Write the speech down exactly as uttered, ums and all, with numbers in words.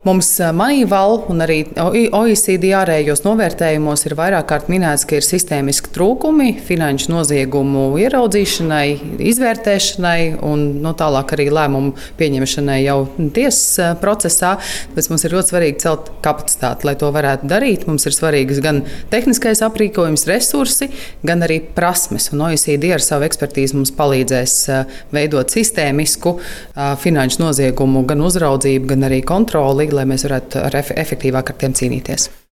Mums Moneyval un arī O E C D ārējos novērtējumos ir vairāk kārt minēts, ka ir sistēmiski trūkumi finanšu noziegumu ieraudzīšanai, izvērtēšanai un no tālāk arī lēmumu pieņemšanai jau tiesas procesā. Tāpēc mums ir ļoti svarīgi celt kapacitāti, lai to varētu darīt. Mums ir svarīgas gan tehniskais aprīkojums, resursi, gan arī prasmes. Un O E C D ar savu ekspertīzi mums palīdzēs veidot sistēmisku finanšu noziegumu gan uzraudzību, gan arī kontroli, lai mēs varētu efektīvāk ar tiem cīnīties.